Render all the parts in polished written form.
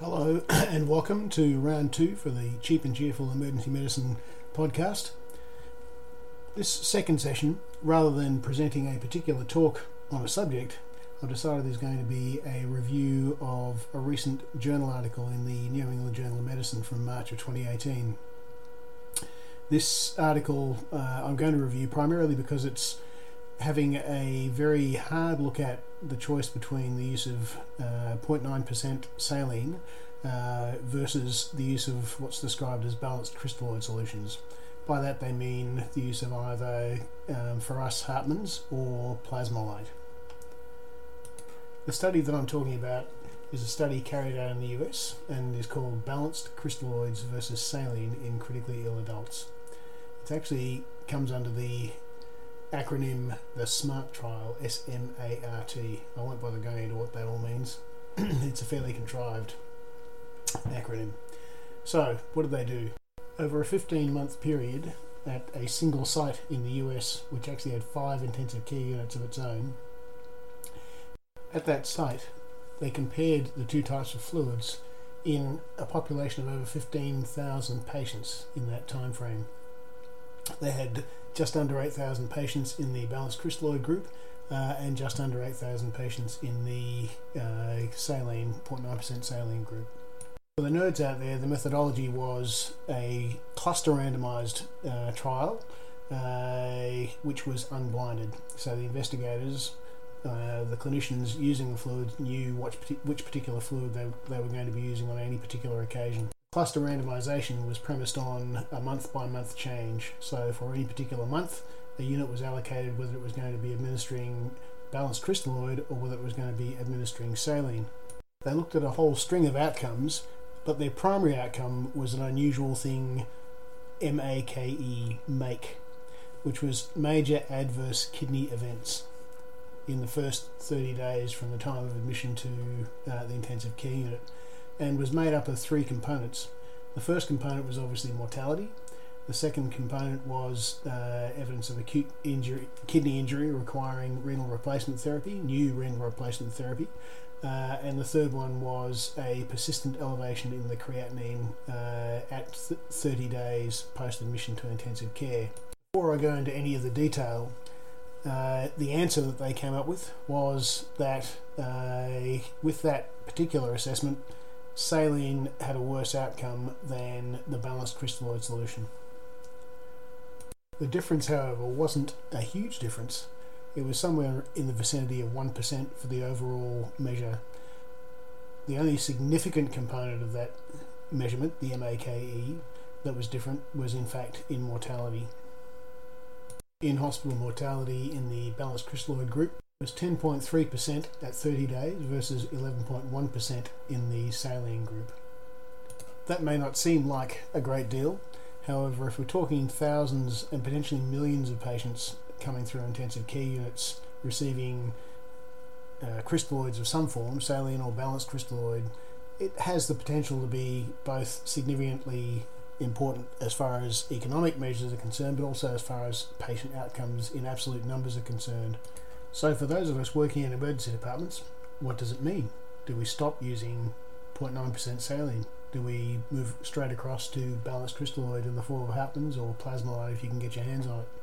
Hello and welcome to round 2 for the Cheap and Cheerful Emergency Medicine podcast. This second session, rather than presenting a particular talk on a subject, I've decided there's going to be a review of a recent journal article in the New England Journal of Medicine from March of 2018. This article I'm going to review primarily because it's having a very hard look at the choice between the use of 0.9% saline versus the use of what's described as balanced crystalloid solutions. By that they mean the use of either, for us, Hartmann's or Plasmolite. The study that I'm talking about is a study carried out in the US and is called Balanced Crystalloids versus Saline in Critically Ill Adults. It actually comes under the acronym the SMART trial, S-M-A-R-T. I won't bother going into what that all means. It's a fairly contrived acronym. So, what did they do? Over a 15-month period at a single site in the US, which actually had 5 intensive care units of its own, at that site they compared the two types of fluids in a population of over 15,000 patients in that time frame. They had just under 8,000 patients in the balanced crystalloid group and just under 8,000 patients in the saline, 0.9% saline group. For the nerds out there, the methodology was a cluster randomised trial which was unblinded. So the investigators, the clinicians using the fluid, knew which particular fluid they were going to be using on any particular occasion. Cluster randomisation was premised on a month-by-month change. So for any particular month, a unit was allocated whether it was going to be administering balanced crystalloid or whether it was going to be administering saline. They looked at a whole string of outcomes, but their primary outcome was an unusual thing, MAKE, which was major adverse kidney events in the first 30 days from the time of admission to the intensive care unit, and was made up of 3 components. The first component was obviously mortality. The second component was evidence of acute kidney injury requiring renal replacement therapy, new renal replacement therapy, and the third one was a persistent elevation in the creatinine at 30 days post-admission to intensive care. Before I go into any of the detail, the answer that they came up with was that with that particular assessment, saline had a worse outcome than the balanced crystalloid solution. The difference, however, wasn't a huge difference. It was somewhere in the vicinity of 1% for the overall measure. The only significant component of that measurement, the MAKE, that was different was in fact in mortality. In-hospital mortality in the balanced crystalloid group was 10.3% at 30 days versus 11.1% in the saline group. That may not seem like a great deal. However, if we're talking thousands and potentially millions of patients coming through intensive care units receiving crystalloids of some form, saline or balanced crystalloid, it has the potential to be both significantly important as far as economic measures are concerned, but also as far as patient outcomes in absolute numbers are concerned. So for those of us working in emergency departments, what does it mean? Do we stop using 0.9% saline? Do we move straight across to balanced crystalloid in the form of Hartmann's or Plasmolite if you can get your hands on it?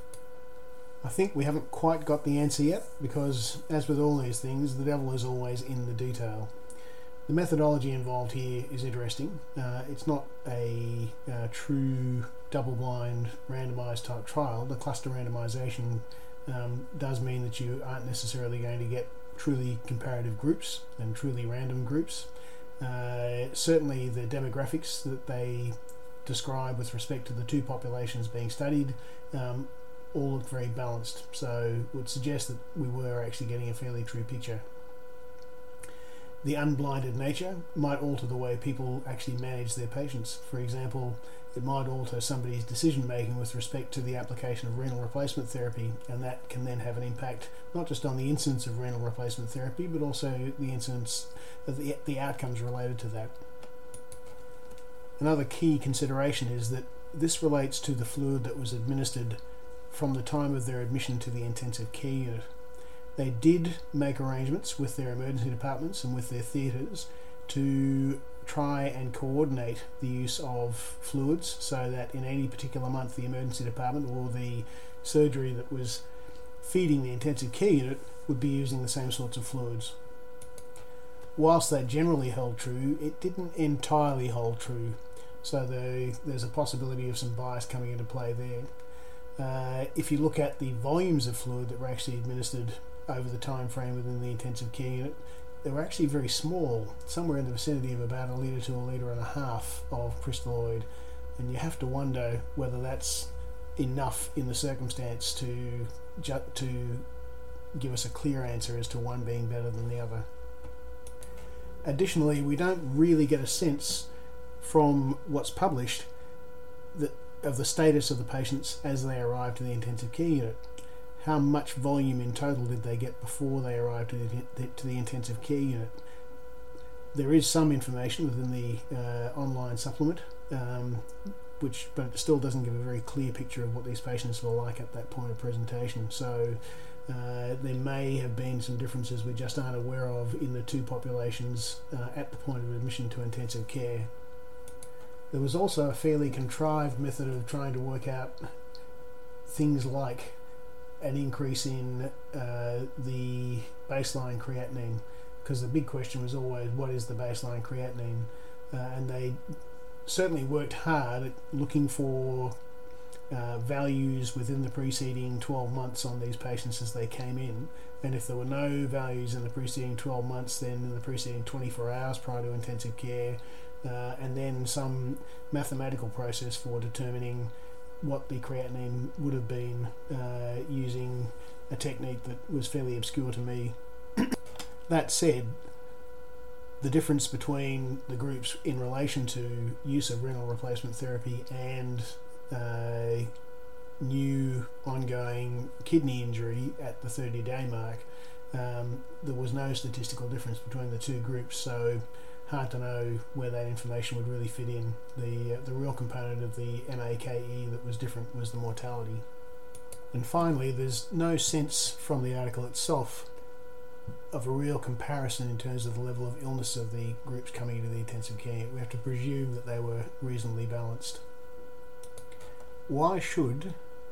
I think we haven't quite got the answer yet, because as with all these things, the devil is always in the detail. The methodology involved here is interesting. It's not a true double-blind randomised type trial. The cluster randomisation does mean that you aren't necessarily going to get truly comparative groups and truly random groups. Certainly the demographics that they describe with respect to the 2 populations being studied all look very balanced, so would suggest that we were actually getting a fairly true picture. The unblinded nature might alter the way people actually manage their patients. For example, it might alter somebody's decision making with respect to the application of renal replacement therapy, and that can then have an impact not just on the incidence of renal replacement therapy, but also the incidence of the outcomes related to that. Another key consideration is that this relates to the fluid that was administered from the time of their admission to the intensive care unit. They did make arrangements with their emergency departments and with their theatres to try and coordinate the use of fluids so that in any particular month the emergency department or the surgery that was feeding the intensive care unit would be using the same sorts of fluids. Whilst that generally held true, it didn't entirely hold true, so there's a possibility of some bias coming into play there. If you look at the volumes of fluid that were actually administered over the time frame within the intensive care unit, they were actually very small, somewhere in the vicinity of about 1 litre to 1.5 litres of crystalloid, and you have to wonder whether that's enough in the circumstance to give us a clear answer as to one being better than the other. Additionally, we don't really get a sense from what's published of the status of the patients as they arrive to the intensive care unit. How much volume in total did they get before they arrived to the intensive care unit? There is some information within the online supplement, but it still doesn't give a very clear picture of what these patients were like at that point of presentation. So there may have been some differences we just aren't aware of in the two populations at the point of admission to intensive care. There was also a fairly contrived method of trying to work out things like an increase in the baseline creatinine, because the big question was always, what is the baseline creatinine? And they certainly worked hard at looking for values within the preceding 12 months on these patients as they came in, and if there were no values in the preceding 12 months, then in the preceding 24 hours prior to intensive care, and then some mathematical process for determining what the creatinine would have been using a technique that was fairly obscure to me. That said, the difference between the groups in relation to use of renal replacement therapy and new ongoing kidney injury at the 30-day mark, there was no statistical difference between the two groups, so hard to know where that information would really fit in. The real component of the MAKE that was different was the mortality. And finally, there's no sense from the article itself of a real comparison in terms of the level of illness of the groups coming into the intensive care. We have to presume that they were reasonably balanced. Why should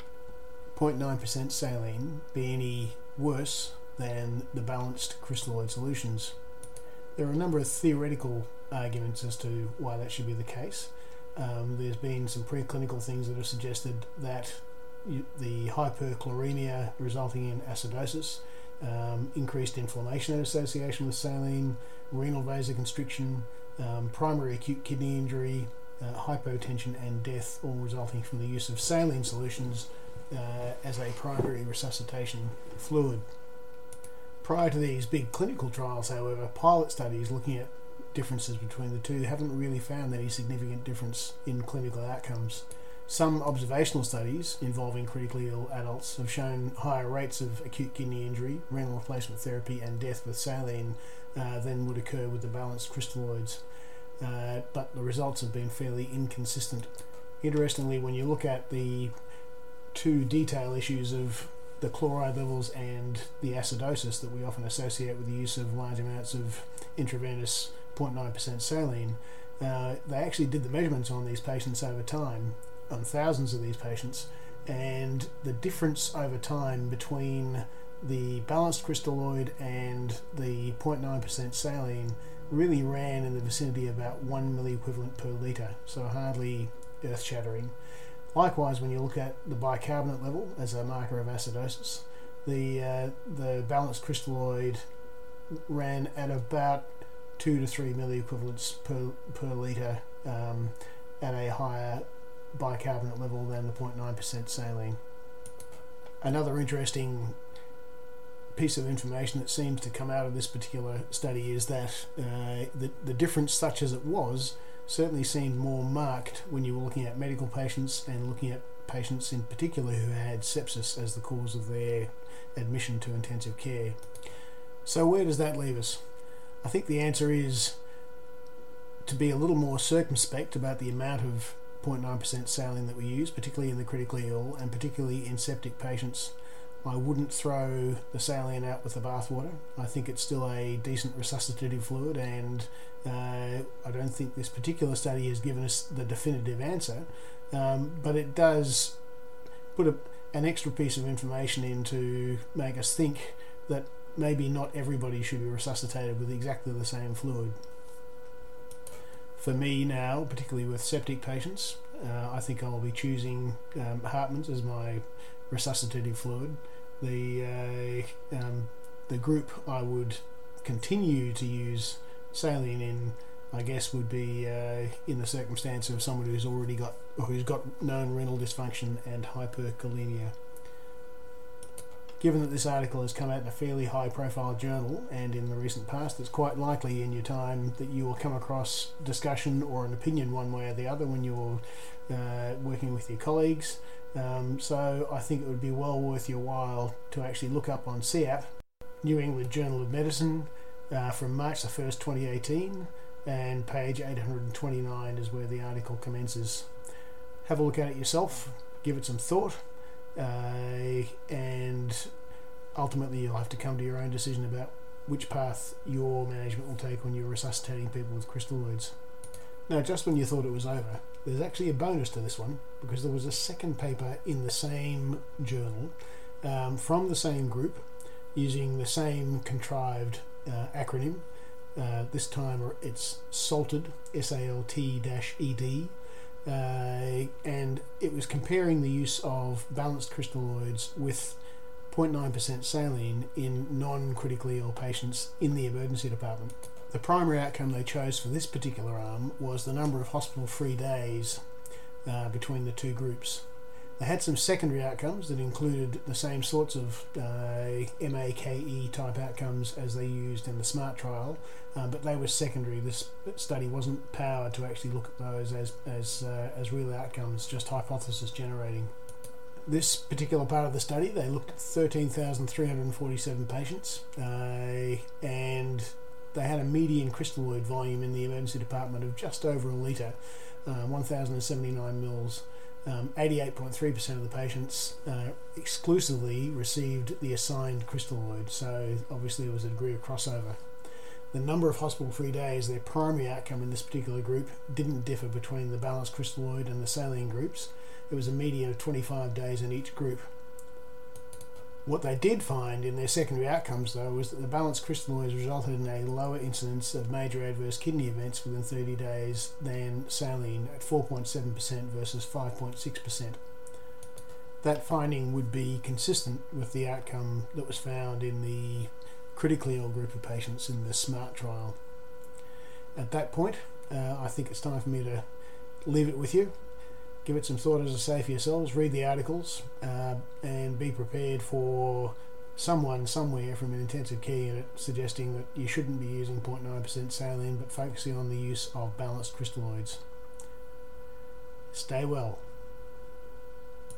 0.9% saline be any worse than the balanced crystalloid solutions? There are a number of theoretical arguments as to why that should be the case. There's been some preclinical things that have suggested that the hyperchloremia resulting in acidosis, increased inflammation in association with saline, renal vasoconstriction, primary acute kidney injury, hypotension and death, all resulting from the use of saline solutions as a primary resuscitation fluid. Prior to these big clinical trials, however, pilot studies looking at differences between the two haven't really found any significant difference in clinical outcomes. Some observational studies involving critically ill adults have shown higher rates of acute kidney injury, renal replacement therapy and death with saline than would occur with the balanced crystalloids, but the results have been fairly inconsistent. Interestingly, when you look at the two detail issues of the chloride levels and the acidosis that we often associate with the use of large amounts of intravenous 0.9% saline, they actually did the measurements on these patients over time, on thousands of these patients, and the difference over time between the balanced crystalloid and the 0.9% saline really ran in the vicinity of about 1 milliequivalent per litre, so hardly earth-shattering. Likewise, when you look at the bicarbonate level as a marker of acidosis, the balanced crystalloid ran at about 2 to 3 milliequivalents per litre at a higher bicarbonate level than the 0.9% saline. Another interesting piece of information that seems to come out of this particular study is that the difference, such as it was, certainly seemed more marked when you were looking at medical patients and looking at patients in particular who had sepsis as the cause of their admission to intensive care. So where does that leave us? I think the answer is to be a little more circumspect about the amount of 0.9% saline that we use, particularly in the critically ill and particularly in septic patients. I wouldn't throw the saline out with the bathwater. I think it's still a decent resuscitative fluid, and I don't don't think this particular study has given us the definitive answer, but it does put an extra piece of information in to make us think that maybe not everybody should be resuscitated with exactly the same fluid. For me now, particularly with septic patients, I think I'll be choosing Hartmann's as my resuscitative fluid. The group I would continue to use saline in, I guess, would be in the circumstance of someone who's got known renal dysfunction and hyperkalemia. Given that this article has come out in a fairly high-profile journal, and in the recent past, it's quite likely in your time that you will come across discussion or an opinion one way or the other when you're working with your colleagues. So I think it would be well worth your while to actually look up on CEAP, New England Journal of Medicine, from March the 1st, 2018, and page 829 is where the article commences. Have a look at it yourself, give it some thought, and ultimately you'll have to come to your own decision about which path your management will take when you're resuscitating people with crystalloids. Now, just when you thought it was over, there's actually a bonus to this one, because there was a second paper in the same journal from the same group using the same contrived acronym. This time it's SALTED, SALT-ED, and it was comparing the use of balanced crystalloids with 0.9% saline in non-critically ill patients in the emergency department. The primary outcome they chose for this particular arm was the number of hospital-free days between the two groups. They had some secondary outcomes that included the same sorts of MAKE type outcomes as they used in the SMART trial, but they were secondary. This study wasn't powered to actually look at those as real outcomes, just hypothesis generating. This particular part of the study, they looked at 13,347 patients, and they had a median crystalloid volume in the emergency department of just over a litre, 1,079 mils. 88.3% of the patients exclusively received the assigned crystalloid, so obviously there was a degree of crossover. The number of hospital-free days, their primary outcome in this particular group, didn't differ between the balanced crystalloid and the saline groups. It was a median of 25 days in each group. What they did find in their secondary outcomes, though, was that the balanced crystalloids resulted in a lower incidence of major adverse kidney events within 30 days than saline at 4.7% versus 5.6%. That finding would be consistent with the outcome that was found in the critically ill group of patients in the SMART trial. At that point, I think it's time for me to leave it with you. Give it some thought, as I say, for yourselves. Read the articles and be prepared for someone somewhere from an intensive care unit suggesting that you shouldn't be using 0.9% saline but focusing on the use of balanced crystalloids. Stay well.